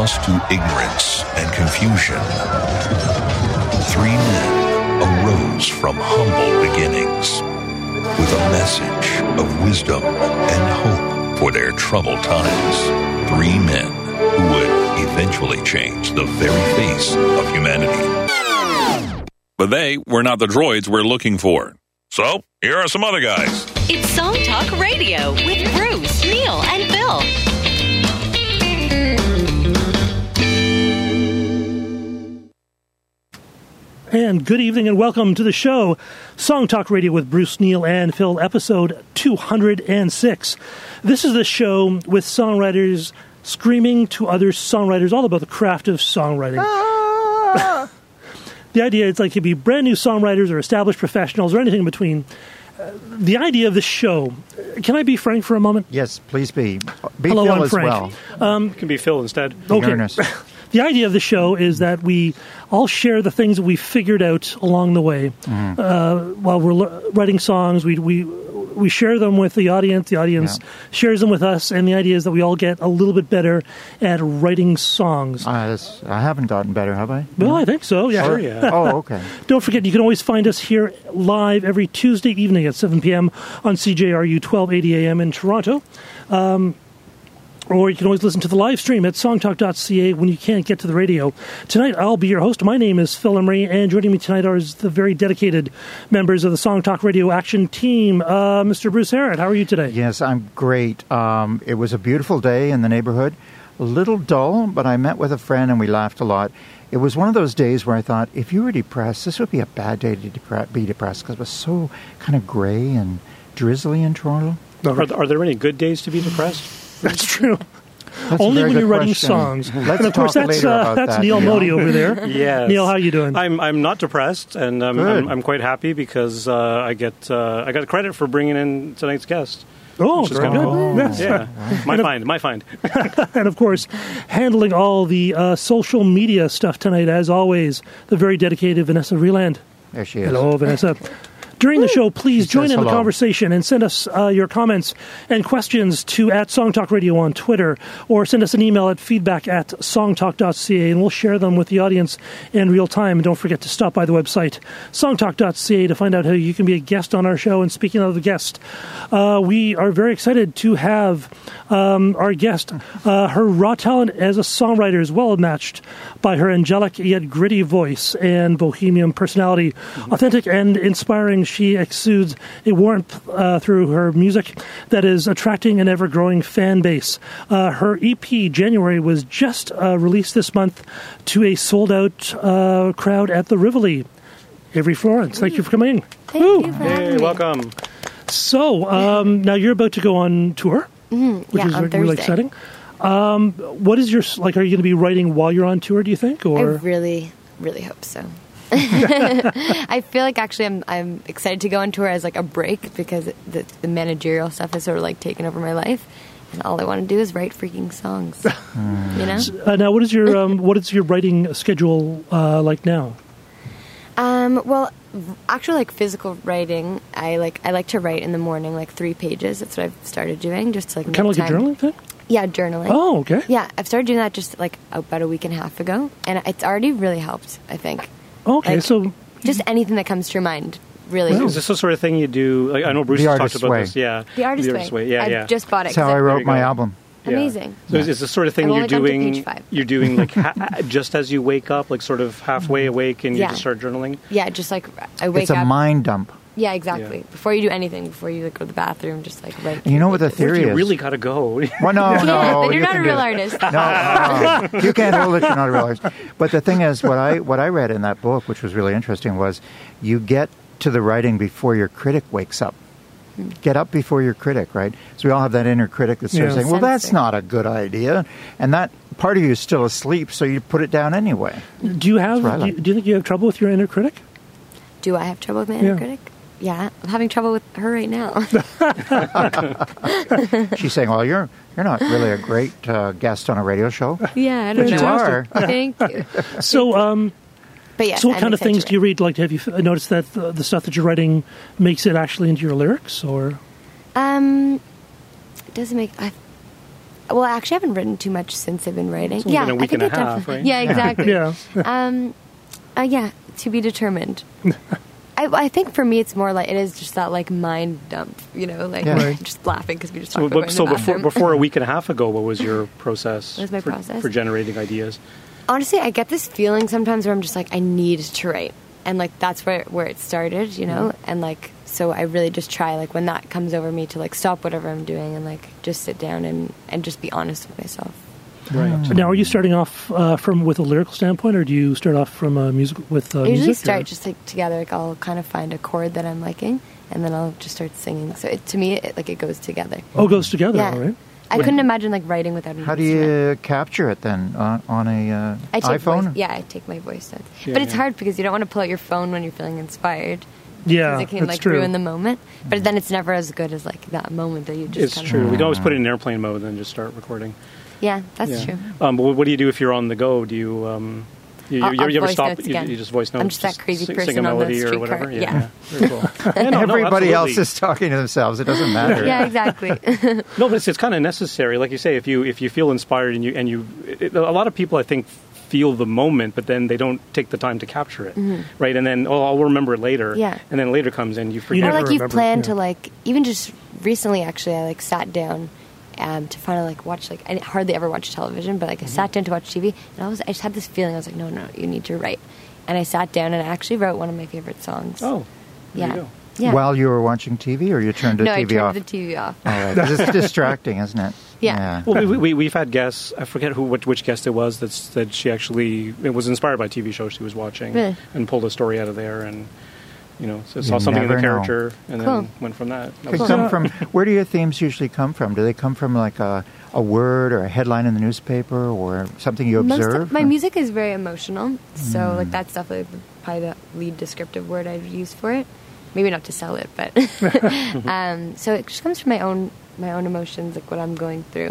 lost to ignorance and confusion, 3 men arose from humble beginnings with a message of wisdom and hope for their troubled times. 3 men who would eventually change the very face of humanity. But they were not the droids we're looking for. So, here are some other guys. It's Song Talk Radio with Bruce, Neil, and Phil. And good evening and welcome to the show, Song Talk Radio with Bruce, Neil, and Phil, episode 206. This is the show with songwriters screaming to other songwriters all about the craft of songwriting. The idea is like it could be brand new songwriters or established professionals or anything in between. The idea of the show, can I be frank for a moment? Yes, please be. Be Hello, Phil I'm as Frank. well. You can be Phil instead. Okay. Ernest. The idea of the show is that we all share the things that we figured out along the way. While we're writing songs, we share them with the audience. The audience shares them with us, and the idea is that we all get a little bit better at writing songs. I haven't gotten better, have I? Well, I think so, yeah. Sure, yeah. Oh, okay. Don't forget, you can always find us here live every Tuesday evening at 7 p.m. on CJRU 1280 a.m. in Toronto. Or you can always listen to the live stream at songtalk.ca when you can't get to the radio. Tonight, I'll be your host. My name is Phil Emery, and joining me tonight are the very dedicated members of the Song Talk Radio Action Team. Mr. Bruce Harrod, how are you today? Yes, I'm great. It was a beautiful day in the neighborhood. A little dull, but I met with a friend and we laughed a lot. It was one of those days where I thought, if you were depressed, this would be a bad day to be depressed because it was so kind of gray and drizzly in Toronto. Are there any good days to be depressed? That's true. That's Only when you're writing question. songs. Let's And of course, talk that's later about that, Neil Neil. Modi over there. Yes. Neil, how are you doing? I'm not depressed, and Good. I'm quite happy because I got credit for bringing in tonight's guest. Oh, which is very kinda good. cool. Yes. Yeah, my find. And of course, handling all the social media stuff tonight, as always, the very dedicated Vanessa Vreeland. There she is. Hello, Vanessa. During the show, please She join says in the hello. conversation and send us your comments and questions to @SongTalkRadio on Twitter, or send us an email at feedback@songtalk.ca, and we'll share them with the audience in real time. And don't forget to stop by the website, songtalk.ca, to find out how you can be a guest on our show. And speaking of the guest, we are very excited to have our guest. Her raw talent as a songwriter is well matched by her angelic yet gritty voice and bohemian personality. Authentic and inspiring, she exudes a warmth through her music that is attracting an ever-growing fan base. Her EP, January, was just released this month to a sold-out crowd at the Rivoli. Avery Florence, thank you for coming. Thank you for having Hey, me. welcome. So, now you're about to go on tour, which is on really Thursday. exciting. What is your, are you going to be writing while you're on tour, do you think? I Or really, really hope so. I feel like actually I'm excited to go on tour as like a break because the managerial stuff has sort of like taken over my life, and all I want to do is write freaking songs. You know? now, what is your writing schedule like now? Well, actually, like physical writing, I like to write in the morning, like 3 pages. That's what I've started doing, just to like Kind of like make a time. journaling thing? Yeah, journaling. Oh, okay. Yeah, I've started doing that just like about a week and a half ago, and it's already really helped, I think. Okay, Like, so just anything that comes to your mind, really. Is this the sort of thing you do? Like, I know Bruce The has talked Artist's about Way. this. Yeah, The Artist's Way. Yeah, I yeah. just bought it. That's how 'cause I wrote you my go. album. Yeah. Amazing. So it's the sort of thing I've you're only gotten to doing. page 5. You're doing like just as you wake up, like sort of halfway awake, and you Yeah. just start journaling. Yeah, just like I wake It's a up. mind dump. Yeah, exactly. Yeah. Before you do anything, before you like, go to the bathroom, just like write. And you know what the pages. theory You is? really got to go. Well, no, Yeah, no. then you you're not can a do real that. artist. No, you can't hold it. You're not a real artist. But the thing is, what I read in that book, which was really interesting, was you get to the writing before your critic wakes up. Get up before your critic, right? So we all have that inner critic that starts Yeah. saying, "Well, that's Censor. not a good idea," and that part of you is still asleep, so you put it down anyway. do you have? That's what I like. Do you think you have trouble with your inner critic? Do I have trouble with my inner Yeah. critic? Yeah, I'm having trouble with her right now. She's saying, "Well, you're not really a great guest on a radio show." yeah, I don't But you know. are. Thank you. So, But yeah, so what I'm kind of excited things to do you read? Like, have you noticed that the stuff that you're writing makes it actually into your lyrics, or? It doesn't make. Well, actually, I haven't written too much since I've been writing. only been a week I think and a it half, definitely- right? Yeah, exactly. Yeah. Yeah, to be determined. I think for me, it's more like it is just that like mind dump, like Yeah. Right. just laughing because we just So, talked about going to the bathroom. before a week and a half ago, what was your process? What was my process? For generating ideas? Honestly, I get this feeling sometimes where I'm just like, I need to write. And like, that's where it started, And like, so I really just try, like, when that comes over me to like stop whatever I'm doing and like just sit down and just be honest with myself. Right. So now, are you starting off with a lyrical standpoint, or do you start off from music with I usually music? start or- just like together. Like I'll kind of find a chord that I'm liking, and then I'll just start singing. So to me, it goes together. Oh, it goes together, Yeah. all right. I couldn't imagine like writing without an How do instrument. you capture it then on a I take iPhone? I take my voice notes. Yeah, But it's yeah. hard because you don't want to pull out your phone when you're feeling inspired. Yeah, Because it can that's like true. ruin the moment. But then it's never as good as like that moment that you just It's kind true. of... We can always put it in airplane mode and then just start recording. Yeah, that's Yeah. true. But what do you do if you're on the go? Do you you I'll ever voice stop? notes again. You just voice notes. I'm just that crazy sing person a on the melody or streetcar. whatever. Yeah. Very cool. Yeah, no, Everybody else absolutely. is talking to themselves. It doesn't matter. Yeah, exactly. No, but it's kind of necessary. Like you say, if you feel inspired and a lot of people I think feel the moment, but then they don't take the time to capture it, right? And then I'll remember it later. Yeah. And then later comes and you forget. You Or never like you've remember, planned yeah. to like, even just recently actually, I like sat down to finally like watch, like, I hardly ever watch television, but like I sat down to watch TV and I just had this feeling, I was like, no, you need to write. And I sat down and I actually wrote one of my favorite songs. Oh, there yeah. you go. Yeah. While you were watching TV, or you turned the no, I TV turned off? the TV off. All right. 'Cause it's distracting, isn't it? Yeah. Well, we've had guests. I forget which guest it was that said she actually it was inspired by a TV show she was watching Really? and pulled a story out of there and so You saw something in the never know. character and Cool. then went from that. That They was- come from. Where do your themes usually come from? Do they come from like a word or a headline in the newspaper or something you Most observe? of my music is very emotional, so like that's definitely probably the lead descriptive word I'd use for it. Maybe not to sell it, but so it just comes from my own emotions, like what I'm going through.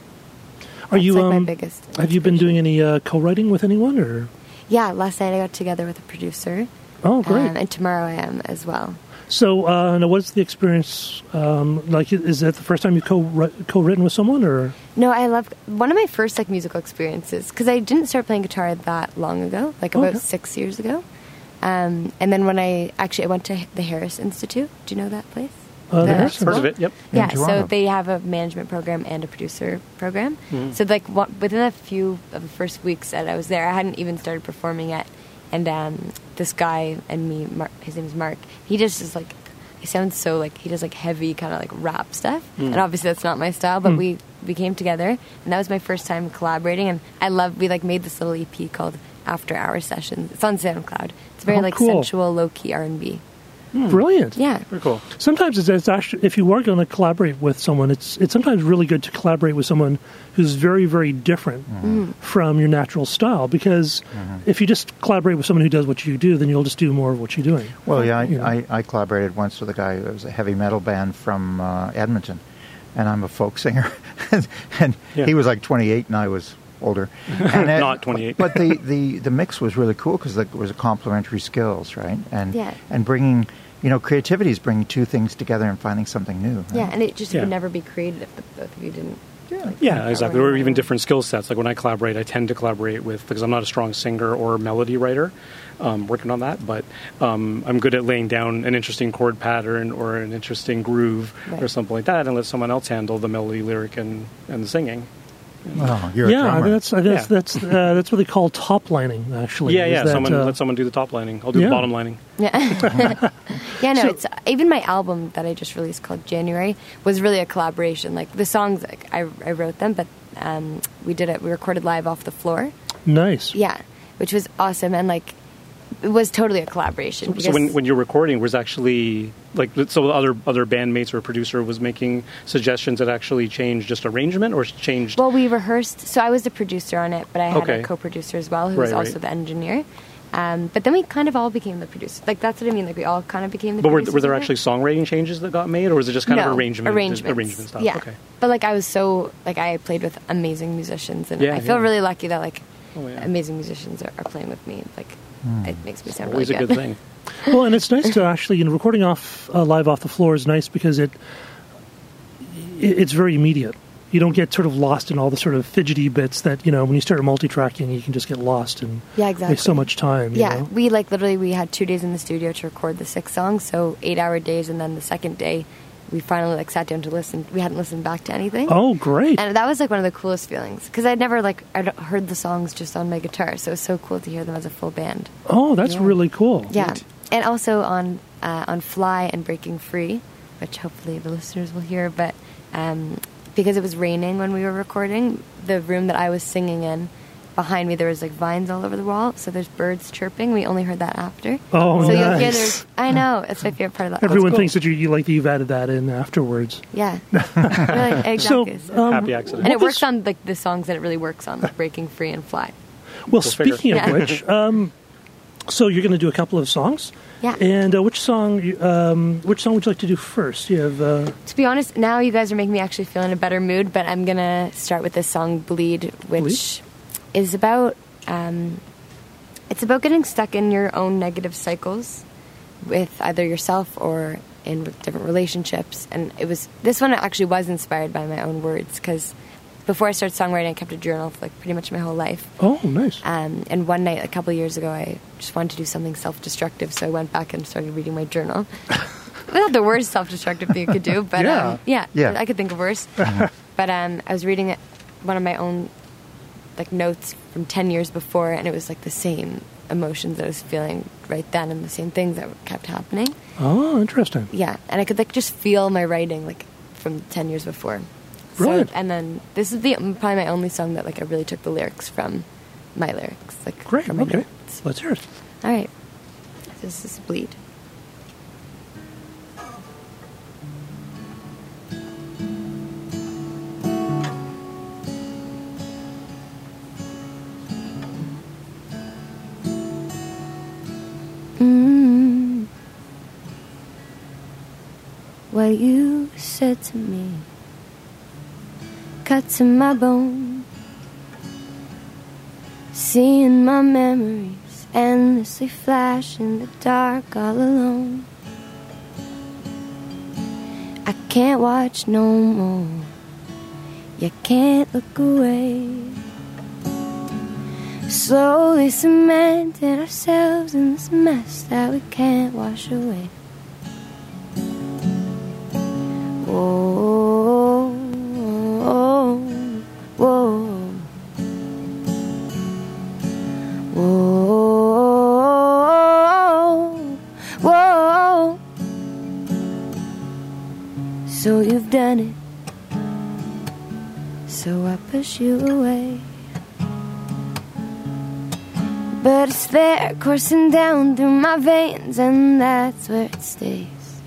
Are you? That's, like, my biggest Have you been inspiration. doing any co-writing with anyone, or? Yeah, last night I got together with a producer, Oh, great. and tomorrow I am as well. So, now what's the experience like? Is that the first time you've co-written with someone, or? No, I love one of my first like musical experiences because I didn't start playing guitar that long ago, like about Okay. 6 years ago. And then when I went to the Harris Institute. Do you know that place? The The Harris Heard of it? Yep. In Yeah, so Toronto. they have a management program and a producer program. Mm-hmm. So like within a few of the first weeks that I was there, I hadn't even started performing yet. And this guy and me, his name is Mark. He just is like, he sounds so like he does like heavy kind of like rap stuff. And obviously that's not my style, but we came together, and that was my first time collaborating. And we like made this little EP called After Hour Sessions. It's on SoundCloud. It's very Oh, like cool. sensual, low key R&B. Brilliant. Yeah. Very cool. Sometimes it's actually, if you are going to collaborate with someone, it's sometimes really good to collaborate with someone who's very, very different from your natural style. Because if you just collaborate with someone who does what you do, then you'll just do more of what you're doing. Well, yeah, You know. I collaborated once with a guy who was a heavy metal band from Edmonton, and I'm a folk singer, and Yeah. he was like 28 and I was older. And Not 28. But the mix was really cool because there was complementary skills, right? And Yeah. and bringing, creativity is bringing two things together and finding something new. Right? Yeah, and it just Yeah. would never be created if the both of you didn't. Yeah, exactly. Or Or- even different skill sets. Like when I collaborate, I tend to collaborate with, because I'm not a strong singer or melody writer, working on that, but I'm good at laying down an interesting chord pattern or an interesting groove or Right. something like that, and let someone else handle the melody, lyric, and the singing. Oh, you're a Yeah, drummer. that's what they call top lining. Actually, Yeah, is that, let someone do the top lining. I'll do yeah. the bottom lining. Yeah. Yeah, no, So- it's even my album that I just released called January was really a collaboration. Like the songs, like, I wrote them, but we recorded live off the floor. nice. Yeah, which was awesome, and like it was totally a collaboration. So because- when you're recording, was actually like so other bandmates or producer was making suggestions that actually changed just arrangement or changed. well, we rehearsed. So I was the producer on it, but I had Okay. a co-producer as well, who was Right, also right. the engineer. But then we kind of all became the producers. Like that's what I mean. Like we all kind of became the. But were producers there of it. actually songwriting changes that got made, or was it just kind No, of arrangement arrangements stuff? Yeah. Okay. But like I was so like I played with amazing musicians, and Yeah, I feel yeah. really lucky that like Oh, yeah. amazing musicians are playing with me. Like it makes me sound Always really a good thing. Well, and it's nice to actually, recording live off the floor is nice because it's very immediate. you don't get sort of lost in all the sort of fidgety bits that, when you start multi-tracking, you can just get lost and waste so much time. You know? We we had 2 days in the studio to record the 6 songs, so 8-hour days, and then the second day we finally sat down to listen. We hadn't listened back to anything. Oh, great. And that was one of the coolest feelings, because I'd never I'd heard the songs just on my guitar, so it was so cool to hear them as a full band. Oh, that's really cool. Yeah. And also on Fly and Breaking Free, which hopefully the listeners will hear, but because it was raining when we were recording, the room that I was singing in, behind me there was vines all over the wall, so there's birds chirping. We only heard that after. Oh, so nice. you'll hear I know, it's my favorite part of that. Everyone thinks that you've added that in afterwards. Yeah. Exactly. So, happy accident. And it works on the songs that it really works on, like Breaking Free and Fly. Well, speaking of which, so you're going to do a couple of songs. Yeah. And which song would you like to do first? You have. To be honest, now you guys are making me actually feel in a better mood, but I'm going to start with this song, Bleed, which is about, it's about getting stuck in your own negative cycles with either yourself or in different relationships. And this one actually was inspired by my own words, because before I started songwriting, I kept a journal for pretty much my whole life. Oh, nice. And one night, a couple of years ago, I just wanted to do something self-destructive, so I went back and started reading my journal. Not the worst self-destructive thing you could do, but I could think of worse. But I was reading one of my own notes from 10 years before, and it was the same emotions that I was feeling right then, and the same things that kept happening. Oh, interesting. Yeah, and I could just feel my writing from 10 years before. Right. So, and then this is probably my only song that I really took the lyrics from my lyrics. Great. From my Okay. notes. Let's hear it. All right. This is Bleed. What you said to me cut to my bone, seeing my memories endlessly flash in the dark all alone. I can't watch no more, you can't look away. Slowly cementing ourselves in this mess that we can't wash away. Whoa, whoa, whoa, whoa, whoa. So you've done it, so I push you away. But it's there coursing down through my veins, and that's where it stays.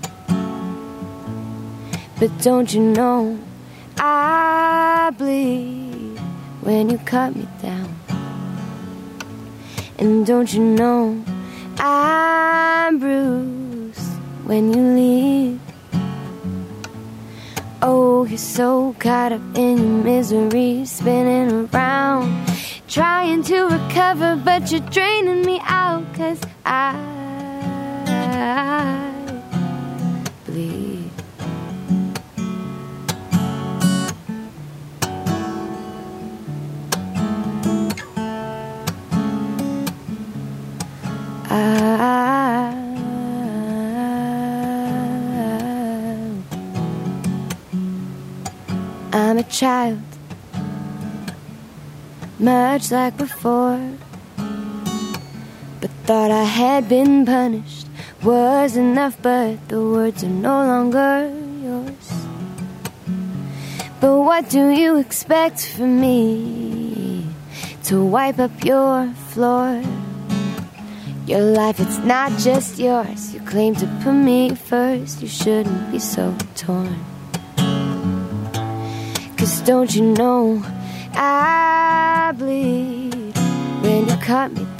But don't you know I bleed when you cut me down? And don't you know I'm bruised when you leave? Oh, you're so caught up in your misery, spinning around, trying to recover, but you're draining me out, 'cause I bleed. I'm a child, much like before, but thought I had been punished was enough, but the words are no longer yours. But what do you expect from me to wipe up your floor? Your life, it's not just yours. You claim to put me first. You shouldn't be so torn. 'Cause don't you know I bleed when you cut me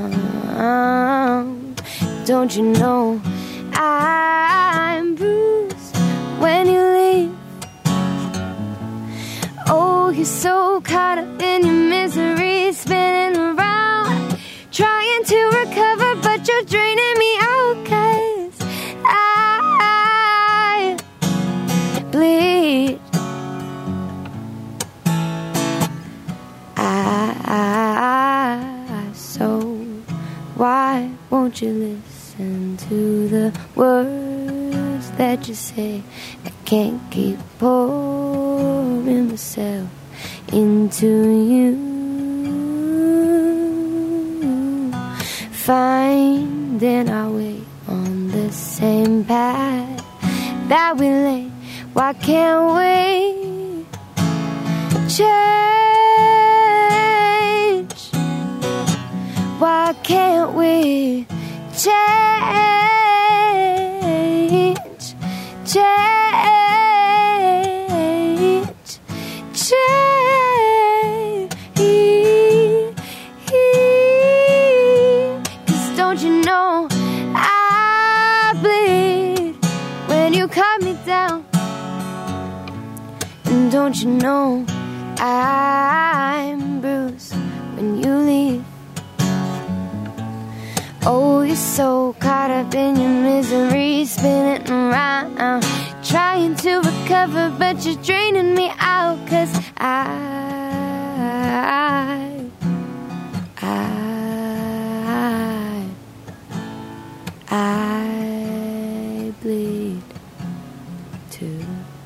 down? Don't you know I'm bruised when you leave? Oh, you're so caught up in your misery, spinning around, trying to recover, but you're draining me out, 'cause I bleed. into the words that you say. I can't keep pouring myself into you. Finding our way on the same path that we lay. Why can't we change? Why can't we change? Change, change. 'Cause don't you know I bleed when you cut me down? And don't you know I'm bruised when you leave? Oh, you're so caught up in your misery, spinning around, trying to recover, but you're draining me out. 'Cause I bleed too.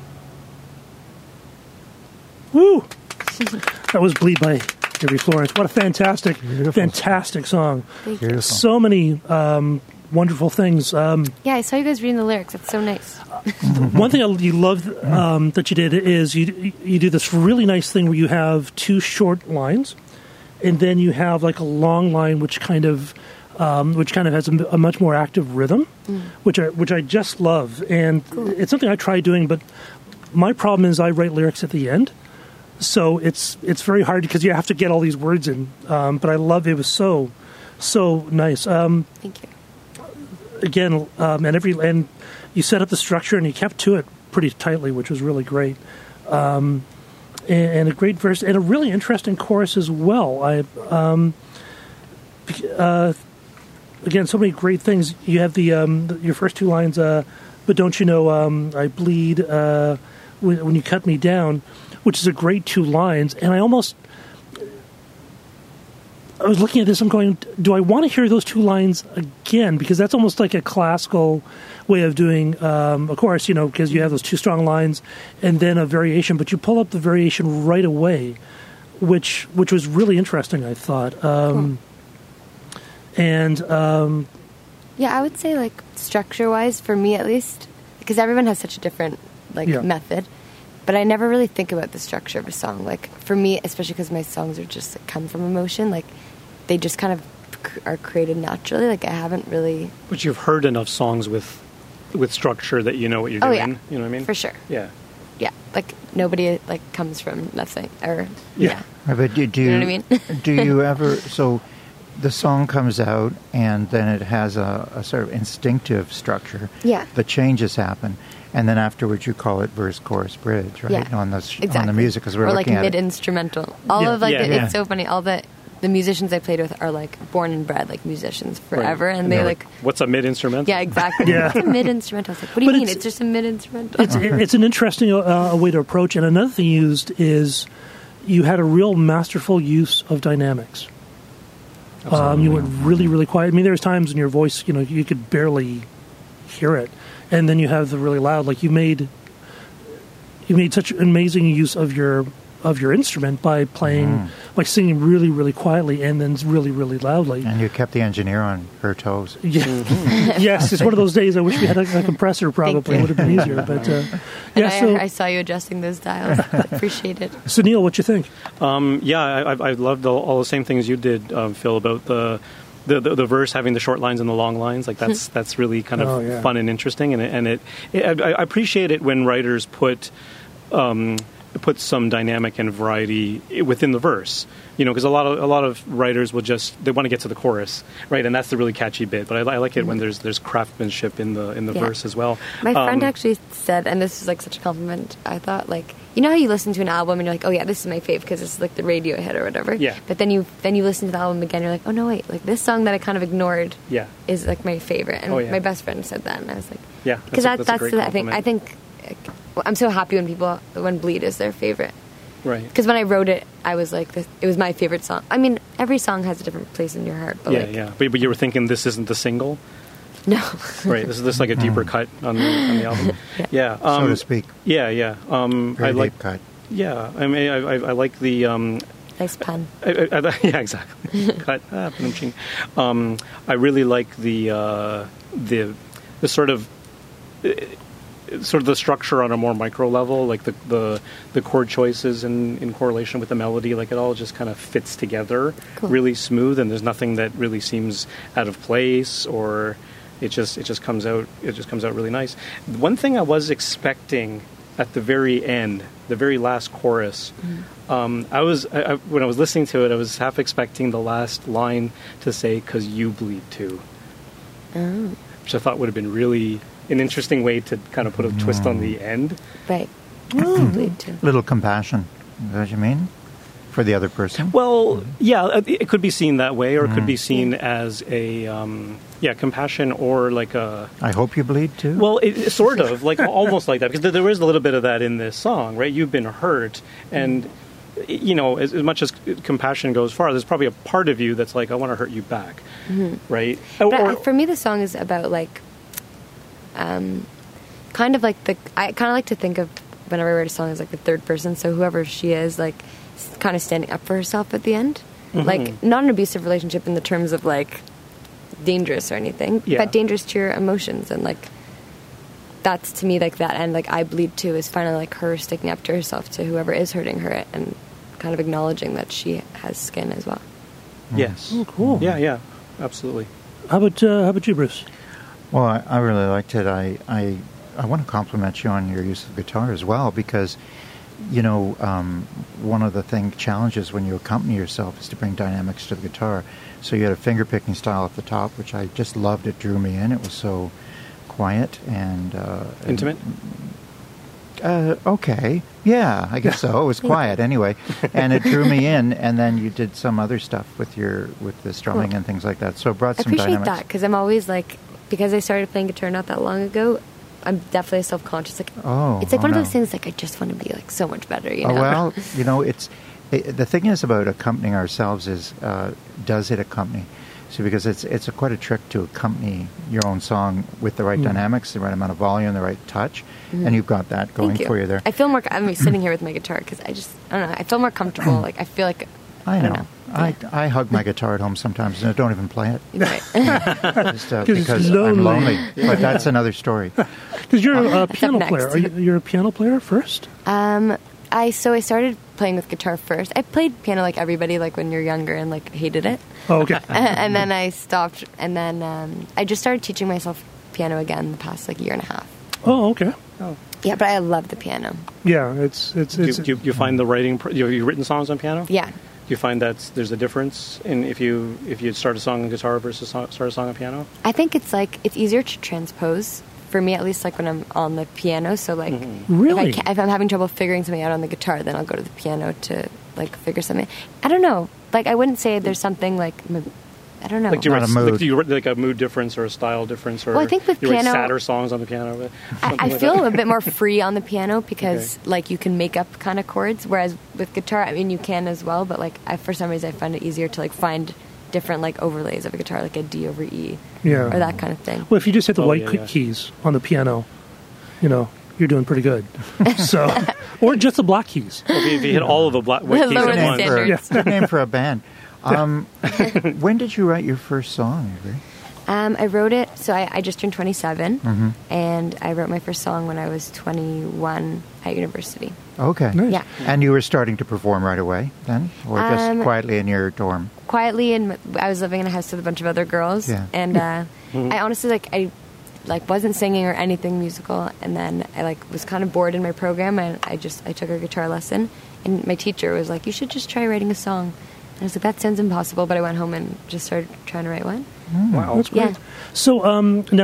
Woo! That was Bleed by Debbie Florence. What a fantastic song. Beautiful. So many wonderful things. Yeah, I saw you guys reading the lyrics. That's so nice. One thing you love that you did is you do this really nice thing where you have two short lines, and then you have like a long line which kind of has a much more active rhythm, which I just love. And it's something I try doing, but my problem is I write lyrics at the end. So it's very hard because you have to get all these words in. But I love it. Was so nice. Thank you. Again, and you set up the structure and you kept to it pretty tightly, which was really great. And a great verse and a really interesting chorus as well. Again, so many great things. You have your first two lines. But don't you know I bleed when you cut me down, which is a great two lines. And I was looking at this, I'm going, do I want to hear those two lines again? Because that's almost like a classical way of doing a chorus, because you have those two strong lines and then a variation, but you pull up the variation right away, which was really interesting, I thought. Cool. And yeah, I would say like structure-wise, for me at least, because everyone has such a different method. But I never really think about the structure of a song. Like, for me, especially because my songs are just come from emotion, like, they just kind of are created naturally. Like, I haven't really... But you've heard enough songs with structure that you know what you're doing. Yeah. You know what I mean? For sure. Yeah. Yeah. Like, nobody, like, comes from nothing. Or, Yeah. But do you know what I mean? do you ever... So the song comes out, and then it has a sort of instinctive structure. Yeah. The changes happen. And then afterwards, you call it verse, chorus, bridge, right? Yeah, on the exactly. music, because we're or looking like at mid-instrumental. All of like Yeah. it's so funny. All the musicians I played with are like born and bred like musicians forever, Right. and they they're like what's a mid-instrumental? yeah, exactly. Yeah. It's a mid-instrumental. I was like, what do you But mean? It's just a mid-instrumental. it's an interesting way to approach. And another thing you used is you had a real masterful use of dynamics. You went really, really quiet. I mean, there's times in your voice, you could barely hear it, and then you have the really loud. Like you made such amazing use of your instrument by playing, by singing really, really quietly and then really, really loudly. And you kept the engineer on her toes. Yeah. Yes, it's one of those days. I wish we had a compressor. Probably would have been easier. But And I saw you adjusting those dials. Appreciate it. So Neil, what you think? I loved all the same things you did, Phil, about the verse having the short lines and the long lines. Like that's really kind of fun and interesting. And I appreciate it when writers put some dynamic and variety within the verse. Because a lot of writers will they want to get to the chorus, right? And that's the really catchy bit. But I like it when there's craftsmanship in the verse as well. My friend actually said, and this is like such a compliment, I thought, like, you know how you listen to an album and you're like, oh yeah, this is my fave because this is like the radio hit or whatever. Yeah. But then you listen to the album again, you're like, oh no, wait, like this song that I kind of ignored is like my favorite. And my best friend said that, and I was like, yeah, because that's a great the compliment. I think I'm so happy when Bleed is their favorite. Right. Because when I wrote it, I was like, it was my favorite song. I mean, every song has a different place in your heart. But But you were thinking this isn't the single? No. Right. This is like a deeper cut on the album. Yeah. So to speak. Yeah. Yeah. Very I like. deep cut. Yeah. I mean, I like the. Nice pun. Yeah, exactly. Cut. Punching. I really like the sort of the structure on a more micro level, like the chord choices in correlation with the melody, like it all just kind of fits together really smooth, and there's nothing that really seems out of place, or it just comes out really nice. One thing I was expecting at the very end, the very last chorus, when I was listening to it, I was half expecting the last line to say, "'Cause you bleed too," which I thought would have been really an interesting way to kind of put a twist on the end. Right. Bleed too. Little compassion. Is that what you mean? For the other person? Well, yeah, it could be seen that way, or it could be seen as a compassion, or like a. I hope you bleed too. Well, it sort of like almost like that, because there is a little bit of that in this song, right? You've been hurt, and as much as compassion goes far, there's probably a part of you that's like, I want to hurt you back, right? But for me, the song is about like, kind of like I kind of like to think of whenever I write a song as like the third person. So whoever she is, like, kind of standing up for herself at the end. Like, not an abusive relationship in the terms of like dangerous or anything, but dangerous to your emotions, and like that's to me like that end. Like, I bleed too is finally like her sticking up to herself, to whoever is hurting her, and kind of acknowledging that she has skin as well. Yes. Oh, cool. Yeah, absolutely. How about you, Bruce? Well, I really liked it. I want to compliment you on your use of guitar as well, because one of the challenges when you accompany yourself is to bring dynamics to the guitar. So you had a finger picking style at the top, which I just loved. It drew me in. It was so quiet and intimate. Okay, yeah, I guess so. It was quiet anyway, and it drew me in. And then you did some other stuff with the strumming and things like that. So it brought some dynamics. I appreciate that, because I'm always like, because I started playing guitar not that long ago, I'm definitely self-conscious. Like, it's like one of those things. Like, I just want to be like so much better. Well, the thing is about accompanying ourselves is, does it accompany? So because it's quite a trick to accompany your own song with the right dynamics, the right amount of volume, the right touch, and you've got that going for you there. I feel more. I'm sitting here with my guitar because I don't know. I feel more comfortable. Like, I feel like. I know. I hug my guitar at home sometimes, and I don't even play it. Right. Just, because I'm lonely. But that's another story. Because you're a piano player. You're a piano player first? I started playing with guitar first. I played piano like everybody, like when you're younger, and like hated it. Oh, okay. And then I stopped, and then I just started teaching myself piano again the past like year and a half. Oh, okay. Oh. Yeah, but I love the piano. Yeah, it's. Do you find the writing? You've written songs on piano? Yeah. Do you find that there's a difference in if you start a song on guitar versus start a song on piano? I think it's easier to transpose. For me, at least, like when I'm on the piano. So, like, really, if I'm having trouble figuring something out on the guitar, then I'll go to the piano to like figure something. I don't know. Like, I wouldn't say there's something like, I don't know. Like, do you write like a mood difference or a style difference, or I think with you piano, write sadder songs on the piano? I feel a bit more free on the piano because like you can make up kind of chords, whereas with guitar, I mean, you can as well, but like for some reason I find it easier to like find different like overlays of a guitar, like a D over E, or that kind of thing. Well, if you just hit the white keys on the piano, you're doing pretty good. So, or just the black keys. Well, if you hit all of the white keys at once. Good name for a band. When did you write your first song, Avery? I wrote it, so I just turned 27, and I wrote my first song when I was 21 at university. Okay. Nice. Yeah. And you were starting to perform right away then? Or just quietly in your dorm? Quietly, and I was living in a house with a bunch of other girls, and I honestly, I wasn't singing or anything musical, and then I was kind of bored in my program, and I took a guitar lesson, and my teacher was like, you should just try writing a song. And I was like, that sounds impossible, but I went home and just started trying to write one. Wow, that's great. Yeah. So now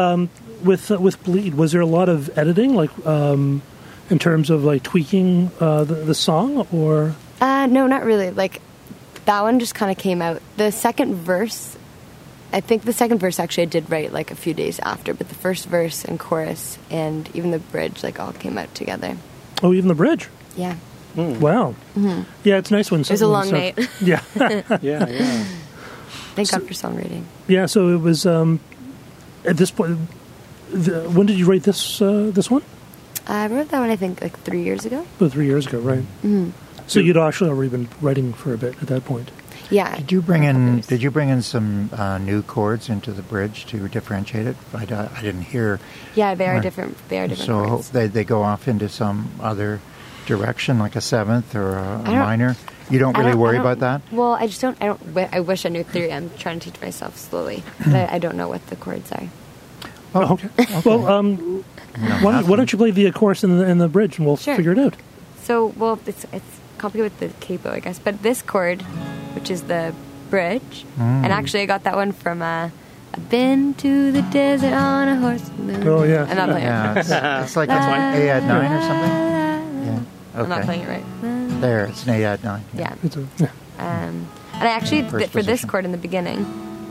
with Bleed, was there a lot of editing, like in terms of like tweaking the song, or? No, not really. Like that one just kind of came out. The second verse, I think the second verse actually I did write like a few days after, but the first verse and chorus and even the bridge like all came out together. Oh, even the bridge. Yeah. Wow. Mm-hmm. Yeah, it's nice when it was a long night. Yeah. yeah. Thank God for songwriting. Yeah, so it was. at this point, when did you write this one? I wrote that one, I think, like 3 years ago. About 3 years ago, right? Mm-hmm. So you'd actually already been writing for a bit at that point. Yeah. Did you bring in some new chords into the bridge to differentiate it? I didn't hear. Yeah, they are different. So chords. they go off into some other direction, like a seventh or a minor. You don't really worry about that? Well, I just don't. I wish I knew theory. I'm trying to teach myself slowly, but I don't know what the chords are. Oh, okay. Well, why don't you play the chorus in the bridge, and we'll figure it out. So, it's complicated with the capo, I guess. But this chord, which is the bridge, and actually I got that one from I've been to the desert on a horse. Oh, yeah. I'm not playing it. It's like an A add 9 or something? Yeah. Okay. I'm not playing it right. There, it's an A add 9. Yeah. Yeah. And I actually, for this chord in the beginning,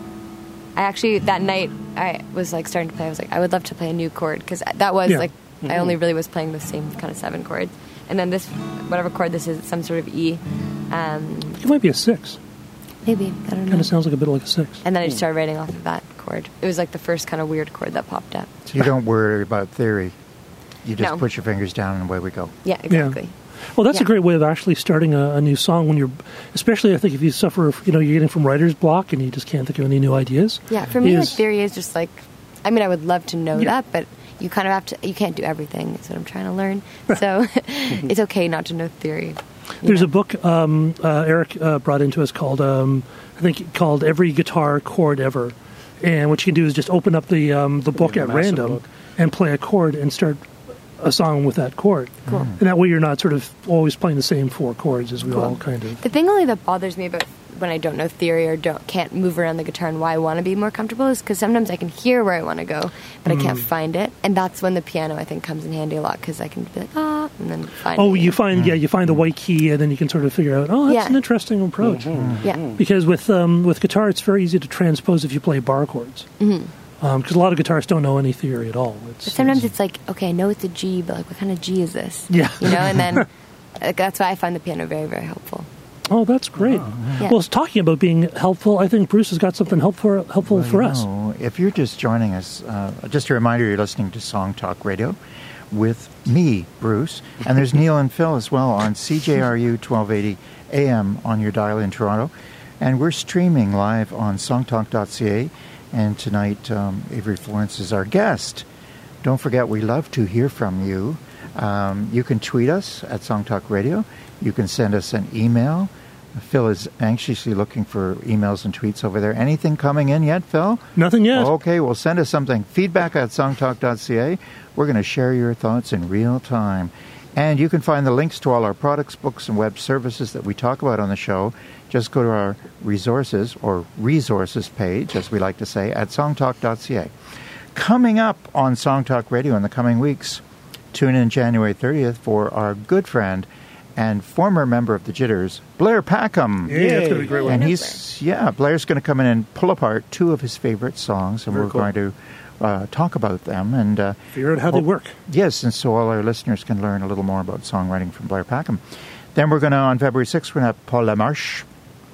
that night, I was like starting to play. I was like, I would love to play a new chord, because that was like, I only really was playing the same kind of 7 chords. And then this, whatever chord this is, some sort of E. It might be a 6. Maybe, I don't know. Kind of sounds like a bit like a 6. And then I just started writing off of that chord. It was like the first kind of weird chord that popped up. So you don't worry about theory. You just No. put your fingers down and away we go. Yeah, exactly. Yeah. Well, that's a great way of actually starting a new song when you're, especially I think if you suffer, you're getting from writer's block and you just can't think of any new ideas. Yeah, for me, theory is just like, I mean, I would love to know that, but you kind of have to, you can't do everything, is what I'm trying to learn. So it's okay not to know theory. There's a book Eric brought into us called, called Every Guitar Chord Ever. And what you can do is just open up the book at random and play a chord and start a song with that chord. Cool. And that way you're not sort of always playing the same 4 chords as we all kind of... The thing only that bothers me about when I don't know theory or can't move around the guitar and why I want to be more comfortable is because sometimes I can hear where I want to go, but I can't find it. And that's when the piano, I think, comes in handy a lot, because I can be like, and then find it. You find the white key, and then you can sort of figure out, that's an interesting approach. Yeah. Because with guitar, it's very easy to transpose if you play bar chords. Because a lot of guitarists don't know any theory at all. But sometimes it's like, okay, I know it's a G, but like, what kind of G is this? Yeah. And then that's why I find the piano very, very helpful. Oh, that's great. Yeah. Well, talking about being helpful, I think Bruce has got something helpful for us. If you're just joining us, just a reminder, you're listening to Song Talk Radio with me, Bruce, and there's Neil and Phil as well on CJRU 1280 AM on your dial in Toronto. And we're streaming live on songtalk.ca. And tonight, Avery Florence is our guest. Don't forget, we love to hear from you. You can tweet us at Song Talk Radio. You can send us an email. Phil is anxiously looking for emails and tweets over there. Anything coming in yet, Phil? Nothing yet. Okay, well, send us something. Feedback at songtalk.ca. We're going to share your thoughts in real time. And you can find the links to all our products, books, and web services that we talk about on the show. Just go to our resources, or resources page, as we like to say, at songtalk.ca. Coming up on Song Talk Radio in the coming weeks, tune in January 30th for our good friend and former member of the Jitters, Blair Packham. Yeah, it's going to be a great one. And Blair's going to come in and pull apart 2 of his favorite songs, and we're going to talk about them and figure out how they work. Yes, and so all our listeners can learn a little more about songwriting from Blair Packham. Then we're going to, on February 6th, we're going to have Paul Lamarche.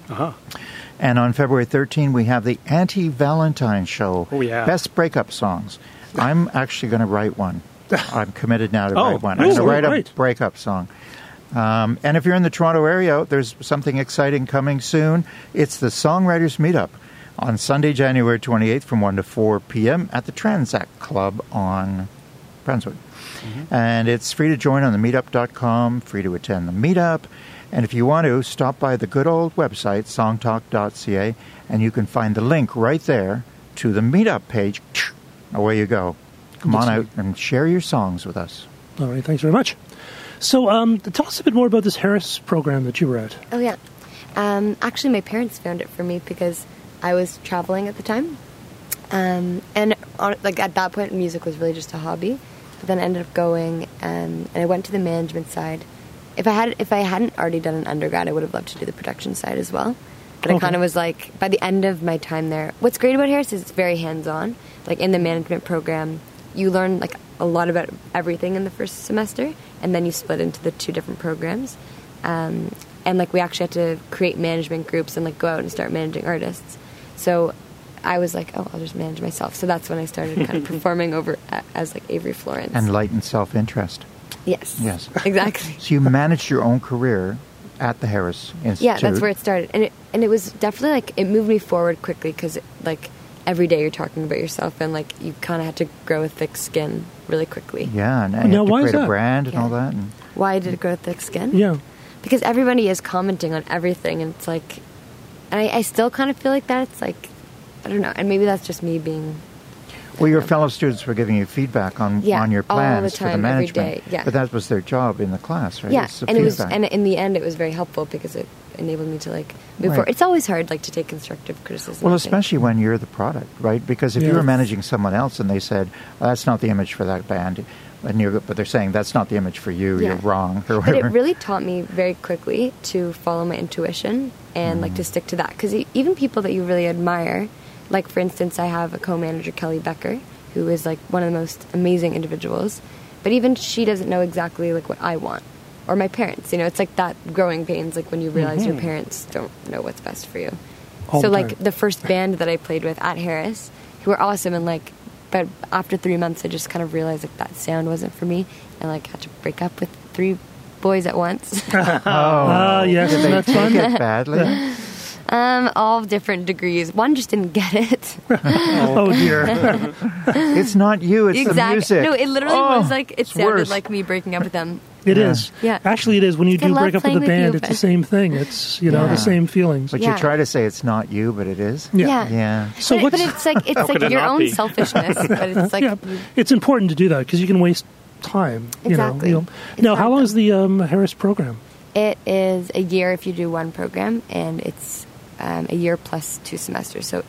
And on February 13th, we have the Anti-Valentine Show. Oh, yeah. Best breakup songs. I'm actually going to write one. I'm committed now to write one. I'm going to write a breakup song. And if you're in the Toronto area, there's something exciting coming soon. It's the Songwriters Meetup on Sunday, January 28th from 1 to 4 p.m. at the Transact Club on Brunswick. And it's free to join on the meetup.com, free to attend the meetup. And if you want to, stop by the good old website, songtalk.ca, and you can find the link right there to the meetup page. Away you go. Come on out and share your songs with us. All right, thanks very much. So tell us a bit more about this Harris program that you were at. Oh, yeah. Actually, my parents found it for me because I was traveling at the time. And at that point, music was really just a hobby. But then I ended up going, and I went to the management side. If I hadn't already done an undergrad, I would have loved to do the production side as well. But I kind of was like, by the end of my time there, what's great about Harris is it's very hands-on. Like in the management program, you learn like a lot about everything in the first semester, and then you split into the 2 different programs. And like we actually had to create management groups and like go out and start managing artists. So I was like, oh, I'll just manage myself. So that's when I started kind of performing over as like Avery Florence. And lightened self-interest. Yes. Yes. Exactly. So you managed your own career at the Harris Institute. Yeah, that's where it started. And it was definitely like, it moved me forward quickly because like every day you're talking about yourself and like you kind of had to grow a thick skin really quickly. Yeah, and you Now, have to why is create a that? brand and Yeah. all that. And Why did it grow thick skin? Yeah. Because everybody is commenting on everything and it's like, and I still kind of feel like that. It's like, I don't know. And maybe that's just me being... well, your fellow students were giving you feedback on Yeah, your all the plans for the time, every management. day, yeah. But that was their job in the class, right? Yeah, It's the and it was, feedback. and in the end, it was very helpful because it enabled me to like move Right. forward. It's always hard, like, to take constructive criticism. Well, I think. especially when you're the product, right? Because if you Yeah. were managing someone else and they said, that's not the image for that band, but they're saying, that's not the image for you, Yeah. you're wrong, or But whatever. it really taught me very quickly to follow my intuition and like to stick to that. Because even people that you really admire, like for instance, I have a co-manager, Kelly Becker, who is like one of the most amazing individuals. But even she doesn't know exactly like what I want, or my parents. You know, it's like that growing pains, like when you realize your parents don't know what's best for you. All So the like time. the first band that I played with at Harris, who were awesome, and like, but after 3 months, I just kind of realized like that sound wasn't for me, and like had to break up with 3 boys at once. Yes, Did isn't they that take fun? it badly? All different degrees. One just didn't get it. Oh, dear. It's not you, it's the music. No, it literally Oh, was like, it it's sounded worse. like me breaking up with them. It Yeah. is. Yeah. Actually, it is. When you I do love break up with a playing with band, you, it's the but- same thing. It's, you know, Yeah. the same feelings. But Yeah. you try to say it's not you, but it is. Yeah. Yeah. So but what's... it's like could it your not own be? selfishness. But it's like yeah, it's important to do that because you can waste time. Exactly. You know. It's Now, how hard long though. is the Harris program? it is a year if you do one program, and it's a year plus 2 semesters. So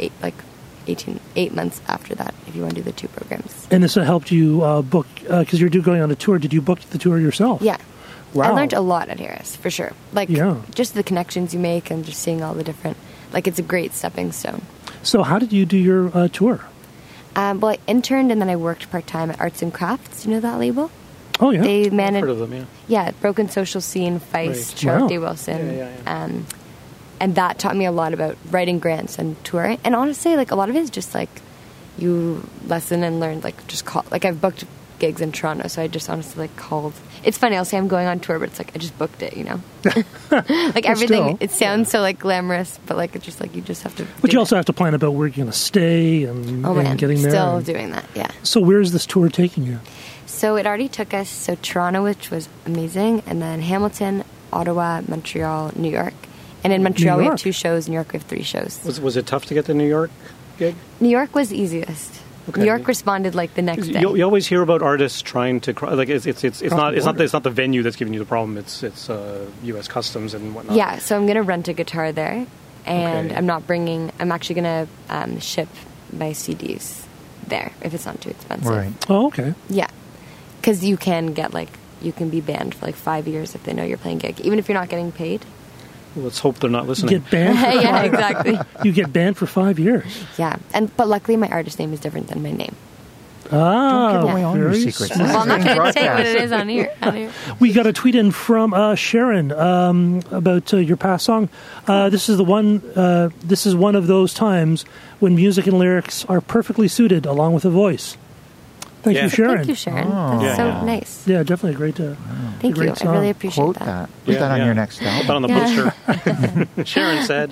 8 months after that if you want to do the 2 programs. And this helped you book because you're going on a tour. Did you book the tour yourself? Yeah. Wow. I learned a lot at Harris, for sure. Like, Yeah. just the connections you make and just seeing all the different... Like, it's a great stepping stone. So how did you do your tour? Well, I interned and then I worked part-time at Arts and Crafts. Do you know that label? Oh, yeah. They I've manage... heard of them, yeah. Yeah, Broken Social Scene, Feist, Right. Charlotte Wow. D. Wilson. Yeah. And that taught me a lot about writing grants and touring. And honestly, like, a lot of it is just, like, you lesson and learn, like, just call... Like, I've booked gigs in Toronto, so I just honestly, like, called... It's funny, I'll say I'm going on tour, but it's like, I just booked it, you know? Like, everything... still. It sounds so, like, glamorous, but, like, it's just, like, you just have to... But do you it. also have to plan about where you're going to stay and, Oh, and man. getting there. Still and- doing that, yeah. So where's this tour taking you? So it already took us, so Toronto, which was amazing, and then Hamilton, Ottawa, Montreal, New York. And in Montreal, we have York. 2 shows. New York, we have 3 shows. Was it tough to get the New York gig? New York was the easiest. Okay. New York responded like the next day. You always hear about artists trying to like it's not the venue that's giving you the problem. It's U.S. Customs and whatnot. Yeah, so I'm going to rent a guitar there, and Okay. I'm actually going to ship my CDs there if it's not too expensive. Right. Oh, okay. Yeah, because you can be banned for like 5 years if they know you're playing gig, even if you're not getting paid. Well, let's hope they're not You listening. get banned. For Yeah, exactly. You get banned for 5 years. Yeah, but luckily my artist name is different than my name. Ah, Don't give away all your very secrets. smart. Well, I'm not being going to say what broadcast. it is on here. We got a tweet in from Sharon about your past song. This is one of those times when music and lyrics are perfectly suited, along with a voice. Thank Yeah. you, Sharon. Thank you, Sharon. Oh. That's so Yeah. nice. Yeah, definitely a great. Thank great you. song. I really appreciate Quote that. that. Put that on your next Put on album. the poster. Sharon said.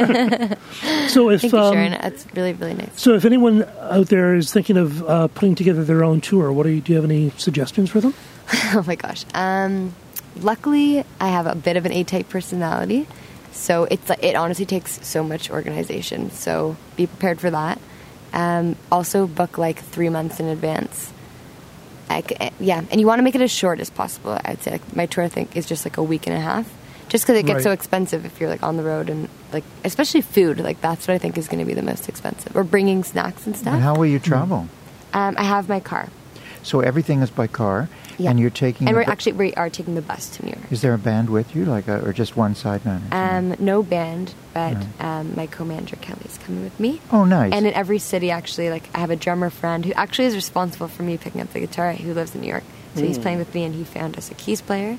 So if Thank you, Sharon. That's really, really nice. so, if anyone out there is thinking of putting together their own tour, do you have any suggestions for them? Oh my gosh. Luckily, I have a bit of an A-type personality, so it honestly takes so much organization. So be prepared for that. Also, book like 3 months in advance. Yeah, and you want to make it as short as possible. I'd say like my tour, I think, is just like a week and a half, just because it gets Right. so expensive if you're like on the road and like especially food. Like that's what I think is going to be the most expensive, or bringing snacks and stuff. And how will you travel? I have my car. So everything is by car, Yeah. and you're taking. And a we are taking the bus to New York. Is there a band with you, or just one sideman? No band, but my co-manager Kelly's coming with me. Oh, nice. And in every city, actually, like I have a drummer friend who actually is responsible for me picking up the guitar, who lives in New York. So he's playing with me, and he found us a keys player.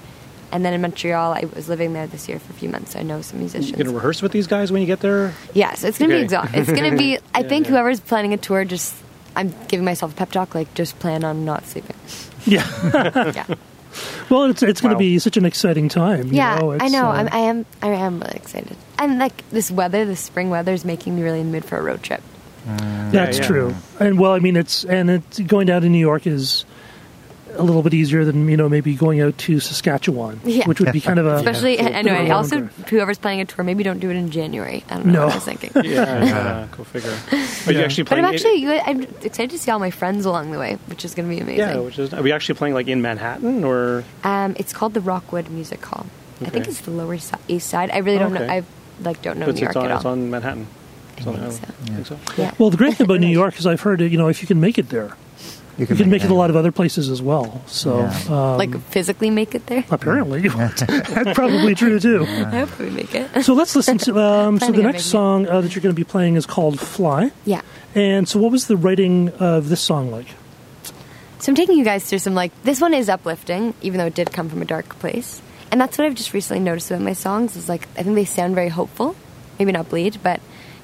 And then in Montreal, I was living there this year for a few months, so I know some musicians. You going to rehearse with these guys when you get there? Yeah, so it's going to be exhausting. It's going to be, I think yeah. whoever's planning a tour, I'm giving myself a pep talk, like, just plan on not sleeping. Yeah. Yeah. Well, it's going to be such an exciting time. Yeah, you know, I know. I am really excited. And like this spring weather is making me really in the mood for a road trip. That's true. And well, I mean, it's going down to New York is a little bit easier than, maybe going out to Saskatchewan, which would be kind of a... Especially, anyway, also, whoever's planning a tour, maybe don't do it in January. I don't know what I was thinking. Yeah, go figure. Are you actually playing... But I'm excited to see all my friends along the way, which is going to be amazing. Yeah, are we actually playing like in Manhattan, or...? It's called the Rockwood Music Hall. Okay. I think it's the Lower East Side. I really don't know. I don't know New York at all. It's on Manhattan. I think so. Yeah. Well, the great thing about New York is I've heard, if you can make it there, you can make it a lot of other places as well. So, like physically make it there. Apparently, that's probably true too. I hope we make it. So let's listen to. So the next song that you're going to be playing is called "Fly." Yeah. And so, what was the writing of this song like? So I'm taking you guys through some this one is uplifting, even though it did come from a dark place. And that's what I've just recently noticed about my songs is I think they sound very hopeful, maybe not bleed, but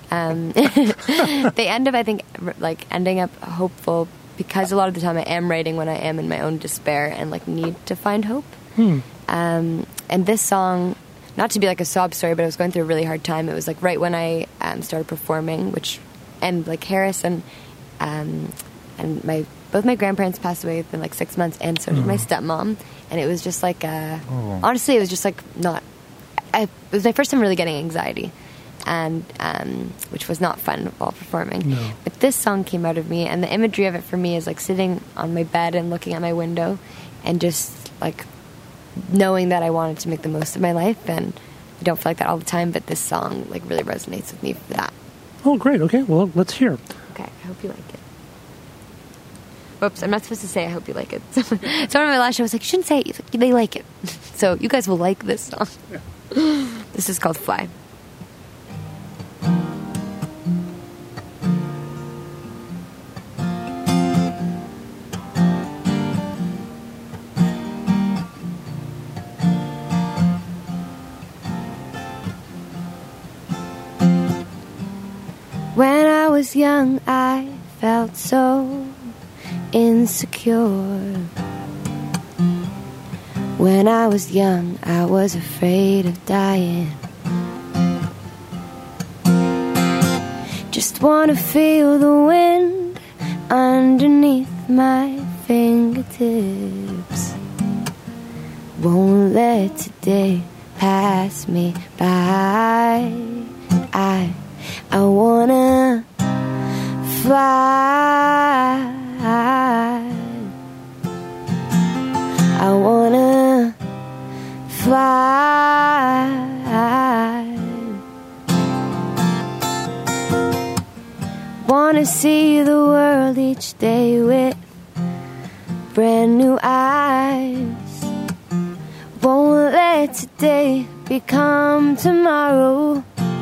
they end up ending up hopeful. Because a lot of the time I am writing when I am in my own despair and need to find hope. And this song, not to be like a sob story, but I was going through a really hard time. It was right when I started performing, and Harris and both my grandparents passed away within 6 months, and so did my stepmom. And it was just honestly, it was just not. It was my first time really getting anxiety. And which was not fun while performing. No. But this song came out of me, and the imagery of it for me is sitting on my bed and looking at my window, and just knowing that I wanted to make the most of my life. And I don't feel like that all the time, but this song really resonates with me for that. Oh, great. Okay, well, let's hear. Okay, I hope you like it. Whoops, I'm not supposed to say I hope you like it. Someone on my last show was like, you shouldn't say it. They like it. So you guys will like this song. This is called Fly. When I was young, I felt so insecure. When I was young, I was afraid of dying. Just wanna feel the wind underneath my fingertips. Won't let today pass me by. I wanna fly. I wanna fly. Wanna see the world each day with brand new eyes. Won't let today become tomorrow.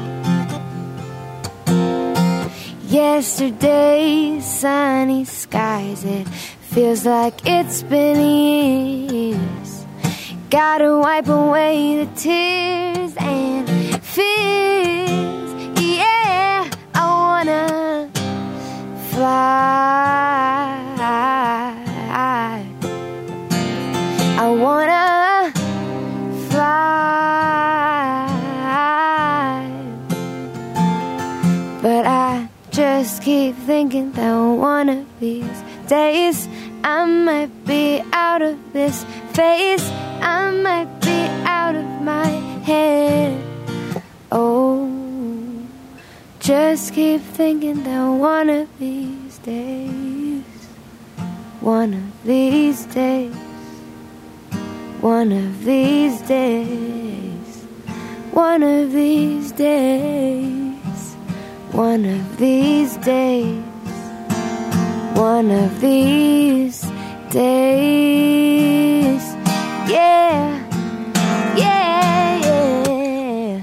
Yesterday's sunny skies, it feels like it's been years. Gotta wipe away the tears and fears. Yeah, I wanna fly. I wanna fly. But I just keep thinking that one of these days I might be out of this phase. I might be out of my head. Oh, just keep thinking that one of these days, one of these days, one of these days, one of these days, one of these days, one of these days, yeah, yeah, yeah.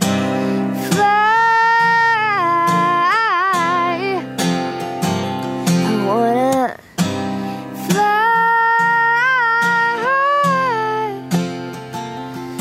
Fly, I wanna fly.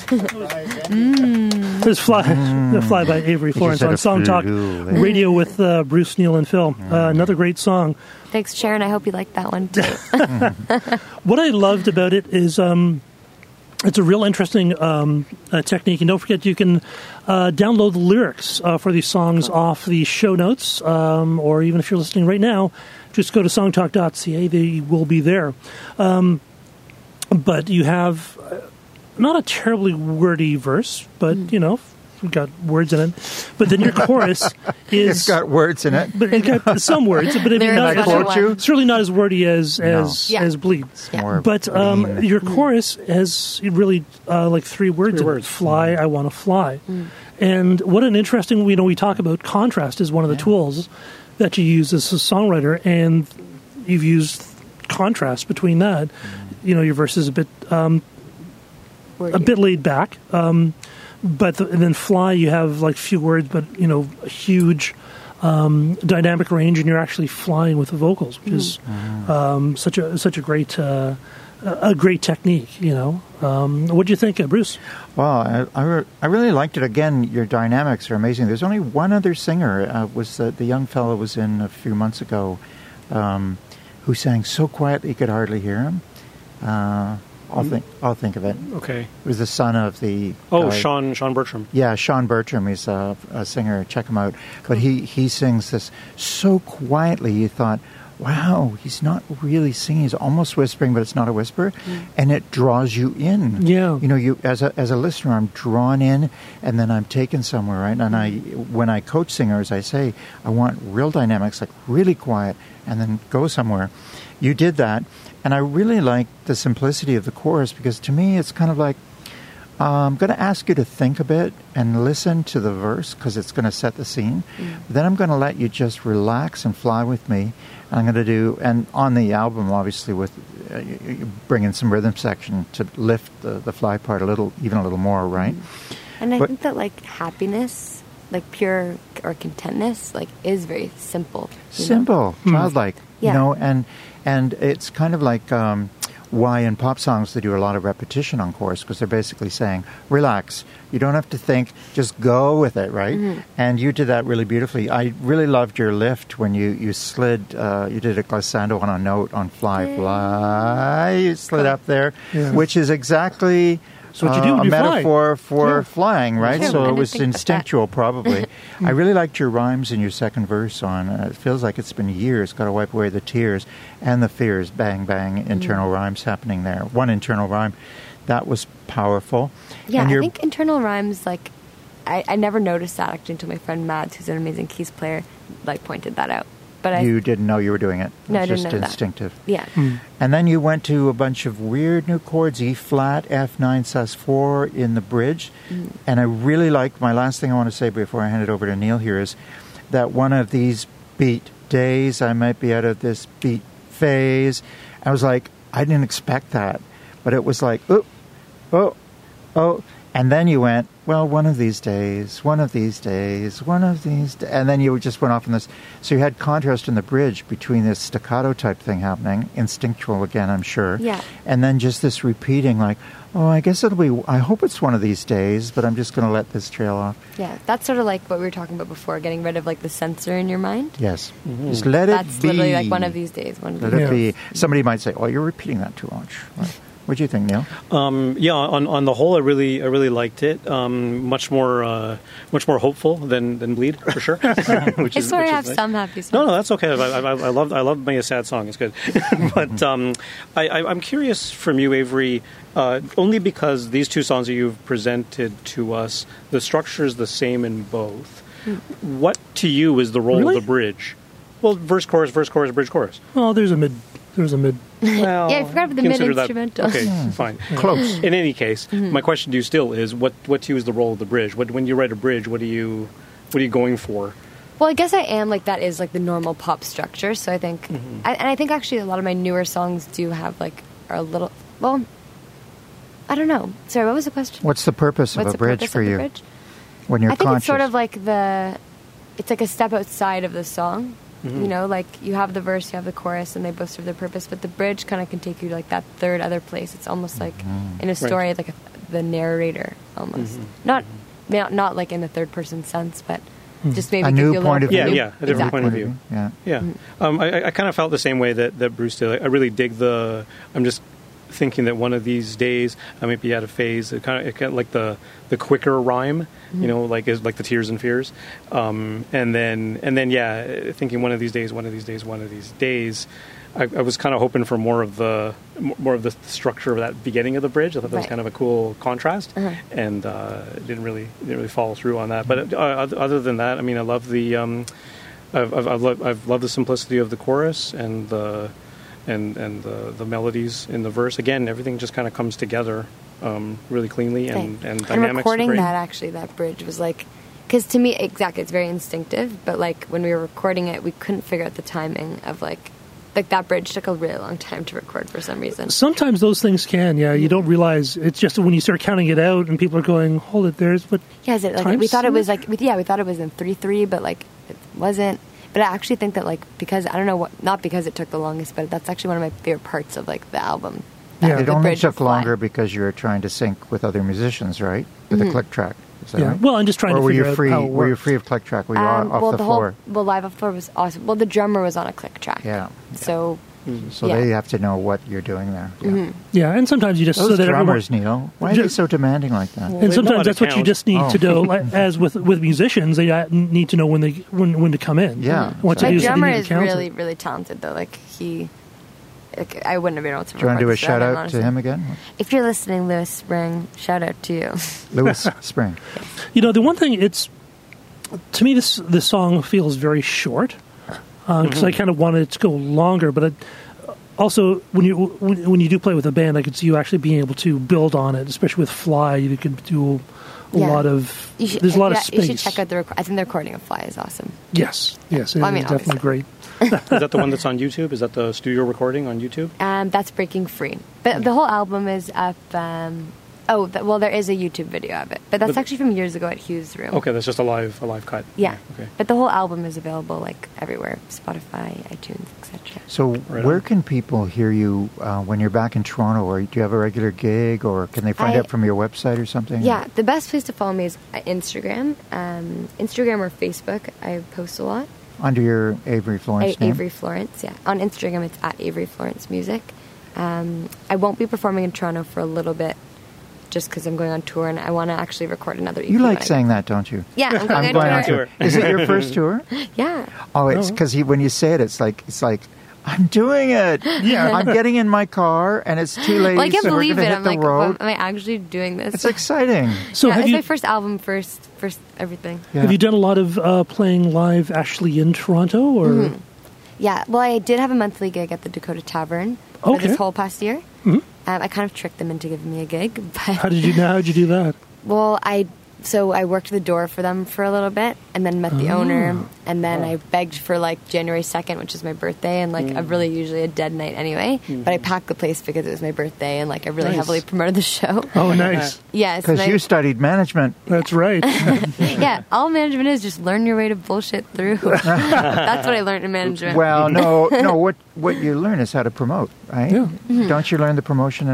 There's Fly by Avery Florence on Song Talk Radio with Bruce, Neil, and Phil. Another great song. Thanks, Sharon. I hope you liked that one, too. What I loved about it is it's a real interesting technique. And don't forget, you can download the lyrics for these songs off the show notes, or even if you're listening right now, just go to songtalk.ca. They will be there. But you have not a terribly wordy verse, but, you know, you've got words in it. But then your chorus is... It's got words in it. But it's got some words. But certainly not as wordy as Bleed. Yeah. But your chorus has really like three words. Fly, I want to fly. And what an interesting... we talk about contrast is one of the tools that you use as a songwriter, and you've used contrast between that. You know, your verse is a bit laid back, but then Fly, you have like few words, but you know, a huge dynamic range, and you're actually flying with the vocals, which is such a great technique. You know, what do you think, Bruce? Well, I really liked it. Again, your dynamics are amazing. There's only one other singer, was the young fellow was in a few months ago, who sang so quietly you could hardly hear him. I'll think of it. Okay. It was the son of the Sean Bertram. Yeah, Sean Bertram. He's a singer. Check him out. But he sings this so quietly. You thought, wow, he's not really singing. He's almost whispering, but it's not a whisper, and it draws you in. Yeah. You know, you as a listener, I'm drawn in, and then I'm taken somewhere, right? And when I coach singers, I say I want real dynamics, like really quiet, and then go somewhere. You did that. And I really like the simplicity of the chorus, because to me it's kind of like, I'm going to ask you to think a bit and listen to the verse, because it's going to set the scene. Then I'm going to let you just relax and fly with me. And I'm going to do, and on the album, obviously, with bring in some rhythm section to lift the fly part even a little more, right? And I think that like happiness, like pure or contentness, like is very simple. Simple, childlike, Yeah. you know, and it's kind of like why in pop songs they do a lot of repetition on chorus, because they're basically saying, relax, you don't have to think, just go with it, right? And you did that really beautifully. I really loved your lift when you slid, you did a glissando on a note on Fly, Fly, you slid up there, which is exactly... So what you do when a you metaphor for flying, right? Yeah, So I it was didn't think instinctual, probably. I really liked your rhymes in your second verse on, it feels like it's been years, got to wipe away the tears and the fears, bang, bang, internal rhymes happening there. One internal rhyme. That was powerful. Yeah, and I think internal rhymes, like, I never noticed that actually until my friend Mads, who's an amazing keys player, like pointed that out. But you didn't know you were doing it. No, It's I didn't just know that. instinctive. Yeah. And then you went to a bunch of weird new chords, E flat, F9, sus4 in the bridge. And I really liked, my last thing I want to say before I hand it over to Neil here is that one of these beat days, I might be out of this beat phase. I was like, I didn't expect that. But it was like, oh. And then you went, well, one of these days, and then you just went off on this. So you had contrast in the bridge between this staccato type thing happening, instinctual again, I'm sure. Yeah. And then just this repeating like, oh, I guess I hope it's one of these days, but I'm just going to let this trail off. Yeah, that's sort of like what we were talking about before, getting rid of like the censor in your mind. Yes. Just let it be. That's literally like one of these days. Let it be. Somebody might say, oh, you're repeating that too much. Right. What do you think, Neil? Yeah, on the whole, I really liked it. Much more hopeful than Bleed, for sure. I swear I have some happy songs. No, that's okay. I love my sad song. It's good. But I'm curious from you, Avery, only because these two songs that you've presented to us, the structure is the same in both. What to you is the role of the bridge? Well, verse, chorus, bridge, chorus. Oh, there's a mid. Well, yeah, I forgot about the mid-instrumental. Okay, fine. Close. In any case, my question to you still is, what to you is the role of the bridge? When you write a bridge, what are you going for? Well, I guess I am like that is like the normal pop structure. So I think, I think actually a lot of my newer songs do have like a little. Well, I don't know. Sorry, what was the question? What's the purpose of a bridge for you? When you're I think conscious? it's sort of like it's like a step outside of the song. You know, like you have the verse, you have the chorus, and they both serve their purpose. But the bridge kind of can take you to like that third other place. It's almost like in a story, like the narrator almost. Not like in the third person sense, but just maybe A give new you a point little of view. Yeah, a different point of view. Yeah. Yeah, I kind of felt the same way that Bruce did. I really dig I'm just thinking that one of these days I might be at a phase. It kind of like the quicker rhyme, is like the Tears and Fears, and then thinking one of these days. I was kind of hoping for more of the structure of that beginning of the bridge. I thought that was kind of a cool contrast, and it didn't really follow through on that. But other than that, I mean, I love the I've loved the simplicity of the chorus and the melodies in the verse. Again, everything just kind of comes together really cleanly and dynamics. And recording that bridge was like, because to me, exactly, it's very instinctive. But like when we were recording it, we couldn't figure out the timing of like that bridge took a really long time to record for some reason. Sometimes those things can, you don't realize. It's just when you start counting it out and people are going, hold it, but is it like we thought it was like we thought it was in 3/3, but like it wasn't. But I actually think that like because I don't know not because it took the longest, but that's actually one of my favorite parts of like the album. It only took longer because you were trying to sync with other musicians, right? With the click track. Is that right? Well, I'm just trying to figure out how it works. Were you free of click track? Were you off the floor? Live off the floor was awesome. Well, the drummer was on a click track. Yeah. So they have to know what you're doing there. Yeah, yeah, and sometimes you just those drummers, Neil. Why are they so demanding like that? And sometimes that's what you just need to know. As with musicians, they need to know when to come in. Yeah, what to do. My drummer is really, really talented, though. Like I wouldn't have been able to. Do you want to do a shout out to him again? If you're listening, Lewis Spring, shout out to you. Lewis Spring. The one thing to me, this song feels very short because I kind of wanted it to go longer, but also when you do play with a band, I could see you actually being able to build on it, especially with Fly. You could do a lot of. There's a lot of space. You should check out I think the recording of Fly is awesome. Yes, it's definitely great. Is that the one that's on YouTube? Is that the studio recording on YouTube? That's Breaking Free. But the whole album is up. There is a YouTube video of it, but that's actually from years ago at Hugh's Room. Okay, that's just a live cut. Yeah. Okay. But the whole album is available like everywhere: Spotify, iTunes, etc. So, where can people hear you when you're back in Toronto? Or do you have a regular gig, or can they find out from your website or something? Yeah, the best place to follow me is Instagram, Instagram or Facebook. I post a lot. Under your Avery Florence name? Avery Florence, yeah. On Instagram, it's at Avery Florence Music. I won't be performing in Toronto for a little bit just because I'm going on tour, and I want to actually record another EP. You like saying that, don't you? Yeah, I'm going on tour. Is it your first tour? Yeah. Oh, it's because when you say it, it's like I'm doing it. Yeah, I'm getting in my car, and it's too late. Well, I can't believe it. I'm like, am I actually doing this? It's exciting. So it's my first album, first everything. Yeah. Have you done a lot of playing live, actually, in Toronto, or? Mm-hmm. Yeah, well, I did have a monthly gig at the Dakota Tavern for this whole past year. Mm-hmm. I kind of tricked them into giving me a gig. But How did you do that? Well, I worked the door for them for a little bit, and then met the owner, and then I begged for like January 2nd, which is my birthday, and like I'm really usually a dead night anyway. But I packed the place because it was my birthday, and like I really heavily promoted the show. Oh, nice. Yes, because you studied management. That's right. Yeah, all management is just learn your way to bullshit through. That's what I learned in management. Well, no. What you learn is how to promote, right? Yeah. Mm-hmm. Don't you learn the promotion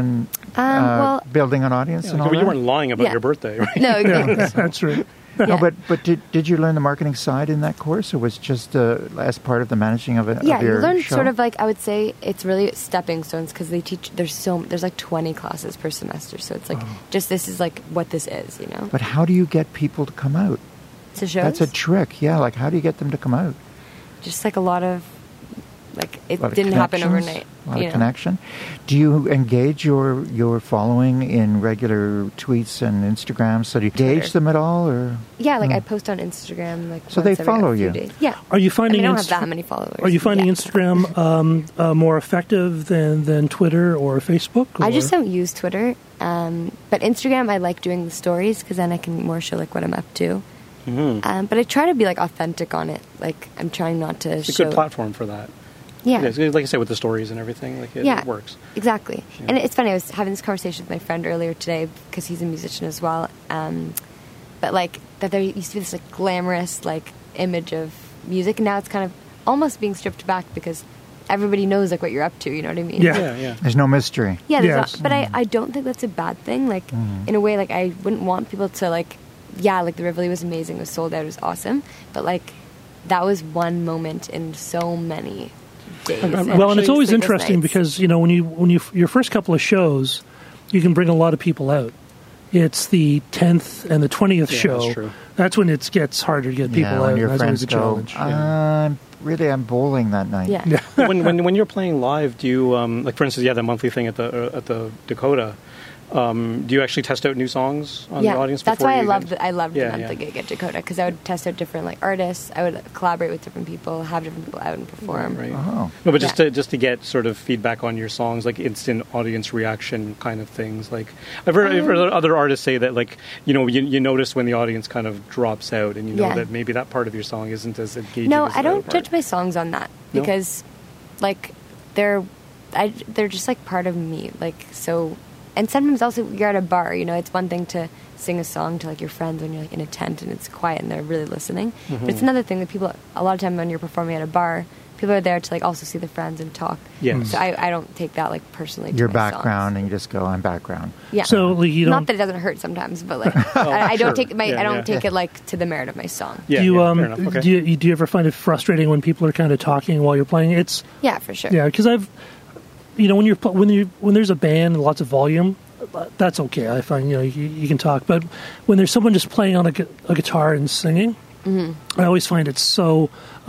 and building an audience and all that? You weren't lying about your birthday, right? No, exactly. That's right. Yeah. No, but did you learn the marketing side in that course, or was it just as part of the managing of it? Yeah, of your you learn show? sort of like, I would say it's really stepping stones because they teach. There's like 20 classes per semester, so it's like just this is like what this is, you know. But how do you get people to come out? To shows? That's a trick. Yeah, like how do you get them to come out? Just like a lot of. Like it didn't happen overnight. A lot of connection. Do you engage your following in regular tweets and Instagram? So do you gauge them at all, or yeah, like I post on Instagram like. So they follow you. Days. Yeah. Are you finding? I don't have that many followers. Are you finding Instagram more effective than Twitter or Facebook? Or? I just don't use Twitter, but Instagram I like doing the stories because then I can more show like what I'm up to. Mm-hmm. But I try to be like authentic on it. Like I'm trying not to. It's a good platform for that. Yeah. Like I said, with the stories and everything, like it works. Exactly. Yeah. And it's funny, I was having this conversation with my friend earlier today, because he's a musician as well, but like, that there used to be this like glamorous like image of music, and now it's kind of almost being stripped back, because everybody knows like what you're up to. You know what I mean? Yeah. There's no mystery. Yeah, there's Yes. not, but I don't think that's a bad thing. Like, in a way, like, I wouldn't want people to, like, like, the Rivoli was amazing, it was sold out, it was awesome, but, like, that was one moment in so many days. Well, and it's always sleepless interesting nights. because, when you your first couple of shows, you can bring a lot of people out. It's the 10th and the 20th show. That's true. That's when it gets harder to get people out. When your That's always friends a go, challenge. I'm bowling that night. Yeah. when you're playing live, do you like, for instance, the monthly thing at the Dakota? Do you actually test out new songs on the audience? That's before why you I loved the Yeah, monthly yeah. gig at Dakota, because I would test out different like artists. I would collaborate with different people, have different people out and perform. Right. Oh. No, but just Yeah. to get sort of feedback on your songs, like instant audience reaction kind of things. Like I've heard other artists say that, like, you notice when the audience kind of drops out, and you know Yeah. that maybe that part of your song isn't as engaging. No, as the I don't other part. judge my songs on that No? because, like, they're just like part of me. Like, so, and sometimes also you're at a bar. It's one thing to sing a song to like your friends when you're like in a tent and it's quiet and they're really listening. But it's another thing that people, a lot of time when you're performing at a bar, people are there to like also see the friends and talk. Yes. So I don't take that like personally. To Your my background, songs. and you just go, I'm background. Yeah. So, like, you Not don't. that it doesn't hurt sometimes, but like I don't sure. take my Yeah, I don't yeah. take it like to the merit of my song. Yeah, do you yeah, fair enough. Okay. do you ever find it frustrating when people are kind of talking while you're playing? It's Yeah, for sure. because I've when there's a band and lots of volume, that's okay. I find you can talk, but when there's someone just playing on a guitar and singing, I always find it so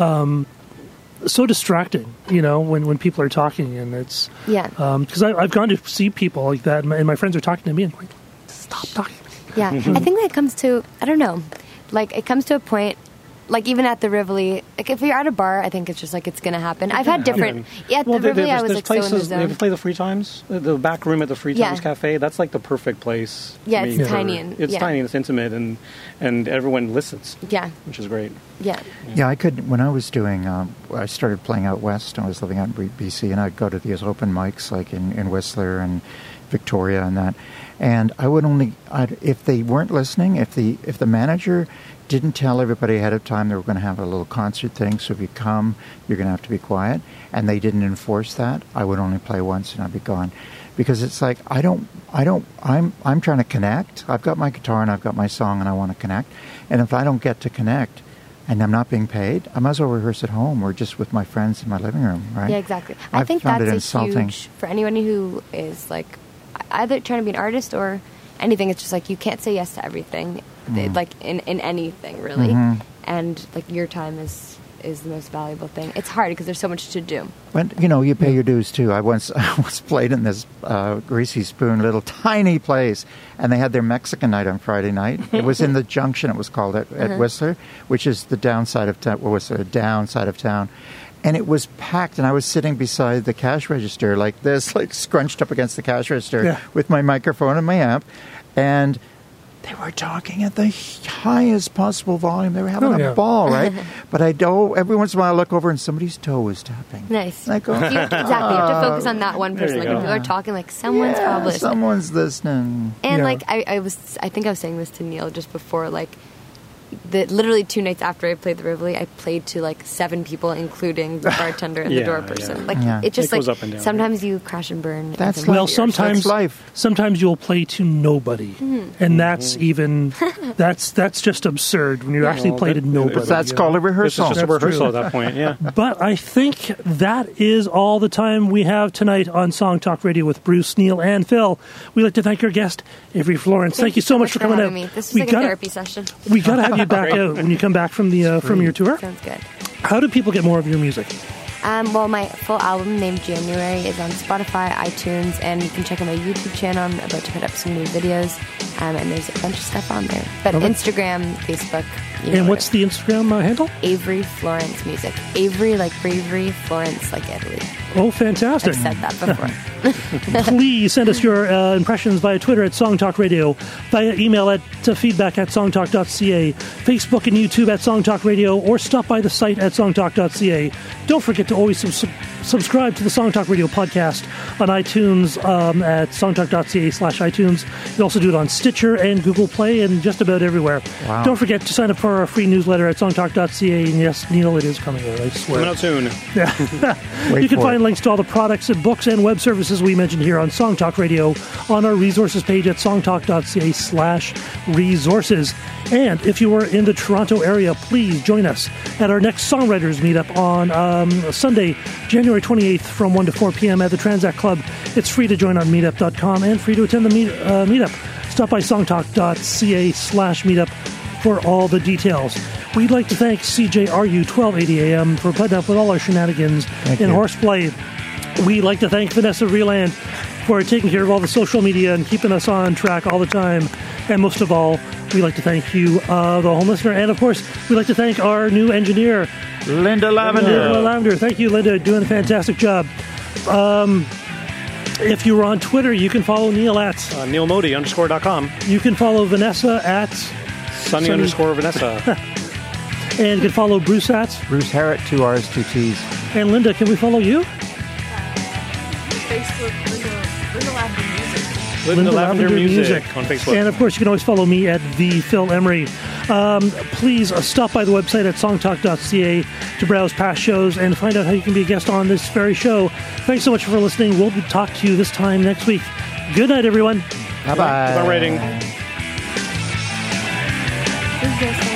distracting. When people are talking, and it's Yeah. because I've gone to see people like that, and my friends are talking to me, and I'm like, stop talking. Yeah, I think that comes to, I don't know, like it comes to a point, like even at the Rivoli, like if you're at a bar, I think it's just like it's going to happen. I've had different, at the Rivoli I was there's like so in the places. You ever zone. play the Free Times? The back room at the Free Yeah. Times Cafe. That's like the perfect place. to Yeah, me it's for- tiny and- it's yeah. tiny and it's intimate, and everyone listens, Yeah, which is great. yeah. Yeah, I could, when I was doing, I started playing out west, I was living out in BC, and I'd go to these open mics like in Whistler and Victoria and that. And I would if they weren't listening, if the manager didn't tell everybody ahead of time they were going to have a little concert thing, so if you come, you're going to have to be quiet, and they didn't enforce that, I would only play once and I'd be gone. Because it's like, I'm trying to connect. I've got my guitar and I've got my song and I want to connect. And if I don't get to connect and I'm not being paid, I might as well rehearse at home or just with my friends in my living room, right? Yeah, exactly. I I've think found that's it a insulting. huge, for anyone who is like either trying to be an artist or anything, it's just like you can't say yes to everything, like in anything really. And like your time is the most valuable thing. It's hard because there's so much to do. But, you pay your dues, too. I once played in this Greasy Spoon little tiny place, and they had their Mexican night on Friday night. It was in the Junction, it was called, at Whistler, which is the downside of town. And it was packed, and I was sitting beside the cash register like this, like scrunched up against the cash register with my microphone and my amp. And they were talking at the highest possible volume. They were having a ball, right? But every once in a while I look over and somebody's toe was tapping. Nice. And I go, Exactly. You have to focus on that one person. There Like you when go. people are talking, like someone's probably listening. someone's listening. And Yeah. like I think I was saying this to Neil just before, like literally 2 nights after I played the Rivoli, I played to like 7 people, including the bartender and the Yeah, door yeah. person. Like Yeah. it's just It goes like up and down, sometimes you crash and burn. and That's sometimes Well, you're- sometimes That's life. Sometimes you'll play to nobody, and that's even that's just absurd when you actually Well, play to that- nobody. That's you called a know? This is rehearsal. just a That's rehearsal true. at that point. Yeah. But I think that is all the time we have tonight on Song Talk Radio with Bruce, Neil, and Phil. We'd like to thank our guest, Avery Florence. Thank you so much for coming having out. me. This was We like a gotta- therapy session. We got to have you back out when you come back from the from your tour. Sounds good. How do people get more of your music? Well, my full album named January is on Spotify, iTunes, and you can check out my YouTube channel. I'm about to put up some new videos, and there's a bunch of stuff on there. But Okay. Instagram, Facebook, And what's the Instagram handle? Avery Florence Music. Avery like bravery, Florence like Italy. Oh, fantastic. I've said that before. Please send us your impressions via Twitter at Song Talk Radio, via email at feedback@songtalk.ca, Facebook and YouTube at Song Talk Radio, or stop by the site at songtalk.ca. Don't forget to always subscribe to the Song Talk Radio podcast on iTunes at songtalk.ca/iTunes. You can also do it on Stitcher. Stitcher and Google Play and just about everywhere. Wow. Don't forget to sign up for our free newsletter at songtalk.ca. And yes, Neil, it is coming out, I swear. Coming out soon. You can find links to all the products and books and web services we mentioned here on Song Talk Radio on our resources page at songtalk.ca/resources. And if you are in the Toronto area, please join us at our next Songwriters Meetup on Sunday, January 28th from 1 to 4 p.m. at the Transact Club. It's free to join on meetup.com and free to attend the meetup. Stop by songtalk.ca/meetup for all the details. We'd like to thank CJRU 1280 AM for putting up with all our shenanigans in horseplay. We'd like to thank Vanessa Vreeland for taking care of all the social media and keeping us on track all the time. And most of all, we'd like to thank you, the home listener. And of course, we'd like to thank our new engineer, Linda Lavender. Thank you, Linda. Doing a fantastic job. If you were on Twitter, you can follow Neil at NeilModi_.com. You can follow Vanessa at Sunny_Vanessa. And you can follow Bruce at Bruce Harrett, 2 R's, 2 T's. And Linda, can we follow you? Facebook, Linda Lavender Music. Linda Lavender Music on Facebook. And of course, you can always follow me at the Phil Emery. Please stop by the website at songtalk.ca to browse past shows and find out how you can be a guest on this very show. Thanks so much for listening. We'll talk to you this time next week. Good night, everyone. Bye-bye. Rating. Is this